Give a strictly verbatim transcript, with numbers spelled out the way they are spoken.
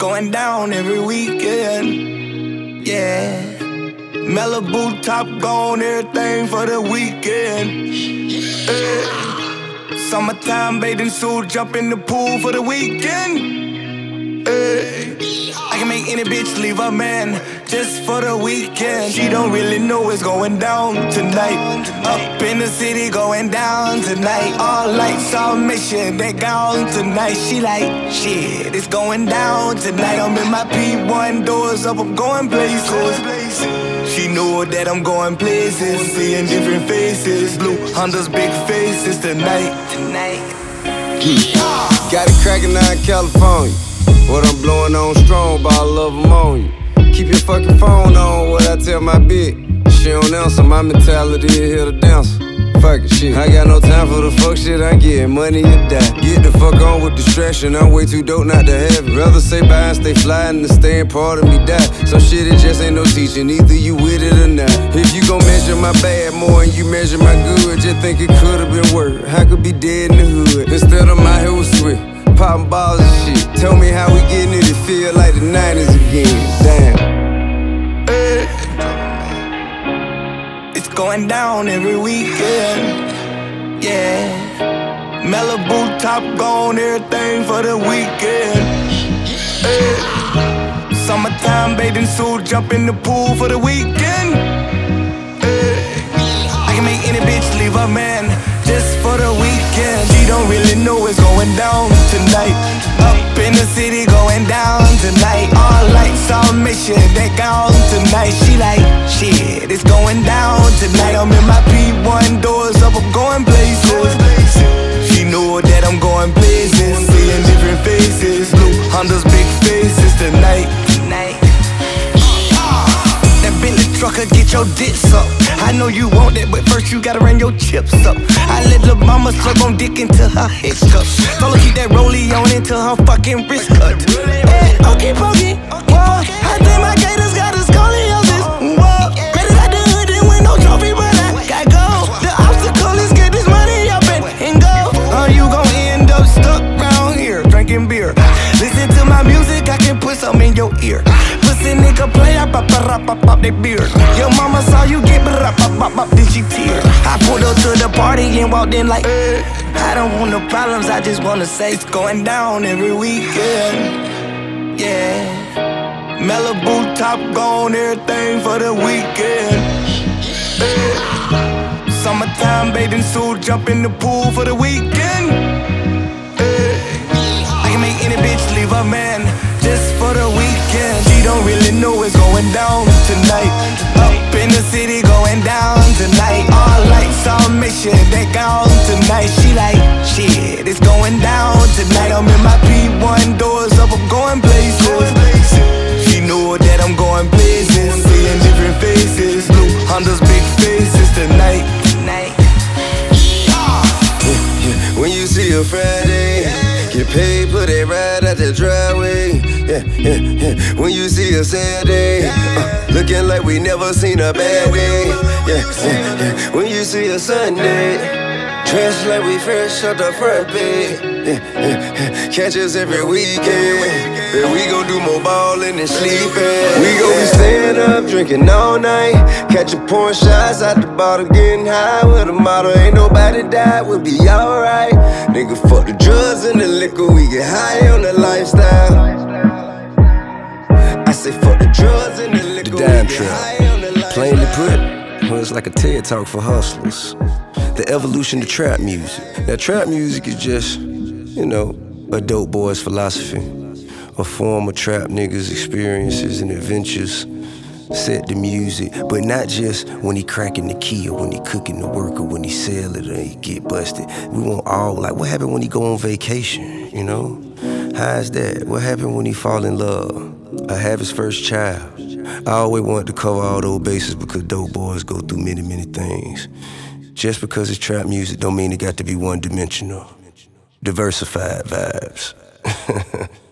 going down every weekend. Yeah. Malibu top gone, everything for the weekend. Yeah. Summertime bathing suit, jump in the pool for the weekend. Yeah. I can make any bitch leave a man just for the weekend. She don't really know what's going down tonight. Up in the city going down tonight. All lights on mission, they gone tonight. She like, shit, it's going down tonight. I'm in my P one, doors up, I'm going places. She know that I'm going places, seeing different faces. Blue Honda's big faces tonight. Tonight. Got it crackin' out in California. What I'm blowing on strong, but I love them on you. Keep your fucking phone on, what I tell my bitch. She don't answer, my mentality is here to dance. Fuck it, shit. I got no time for the fuck shit, I'm getting money or die. Get the fuck on with distraction, I'm way too dope not to have it. Rather say bye and stay fly than to stay and part of me die. Some shit it just ain't no teaching, either you with it or not. If you gon' measure my bad more and you measure my good, just think it could've been worse. I could be dead in the hood, instead I'm out here with Swift. Poppin' balls and shit. Tell me how we getting it, it feel like the nineties again. Damn. Hey. It's going down every weekend. Yeah. Malibu top gone, everything for the weekend. Hey. Summertime bathing suit, jump in the pool for the weekend. Hey. I can make any bitch leave a man just for the weekend. She don't really know what's going down tonight. Up in the city going down tonight. All lights on mission, they gone tonight. She like, shit, it's going down tonight. I'm in my P one, doors up, I'm going places. She know that I'm going places, seeing different faces. Blue Honda's big faces tonight. Tonight. That Bentley trucker get your dicks up. I know you want that, but first you gotta run your chips up. I let lil' mama slug on dick into her hiccups. Told her keep that rollie on until her fucking wrist cut. Hey, okay, pokey, whoa. I think my gators got a scoliosis, whoa. Made it out the hood, didn't win no trophy, but I gotta go. The obstacle is get this money up and, and go. Or you gon' end up stuck round here, drinking beer. Listen to my music, I can put some in your ear. Pussy nigga play, I pop, pop, pop, pop, pop they beard. Your mama saw you get, but pop, pop, pop, pop, then she tear. I pulled up to the party and walked in like, eh. I don't want no problems, I just wanna say it's going down every weekend. Yeah. Malibu top gone, everything for the weekend. Eh. Summertime bathing suit, jump in the pool for the weekend. Eh. I can make any bitch leave a man just for the weekend. She don't really know what's going down tonight. Up in the city going down tonight. All lights on mission, they gone tonight. She like, shit, it's going down tonight. I'm in my P one, doors up, I'm going places. She know that I'm going places, seeing different faces. Blue Honda's big faces tonight. Tonight. When you see a Friday, get paid, put it right out the driveway. Yeah, yeah, yeah. When you see a Saturday, uh, looking like we never seen a bad day. Yeah, yeah, yeah. When you see a Sunday, dressed like we fresh out the front page. Yeah, yeah, yeah. Catch us every weekend. Yeah, we gon' do more ballin' and sleepin'. We gon' be staying up, drinking all night. Catchin' pouring shots out the bottle, getting high with a model. Ain't nobody died, we'll be alright. Nigga, fuck the drugs and the liquor, we get high on the lifestyle. I say fuck the drugs and the liquor, the dime we get trap. high on the lifestyle. Plainly put, well, it's like a TED Talk for hustlers. The evolution of trap music. Now, trap music is just, you know, a dope boy's philosophy. A form of trap niggas' experiences and adventures. Set the music, but not just when he cracking the key or when he cooking the work or when he sell it or he get busted. We want all, like, what happened when he go on vacation, you know? How's that? What happened when he fall in love or have his first child? I always wanted to cover all those bases because dope boys go through many, many things. Just because it's trap music don't mean it got to be one-dimensional. Diversified vibes.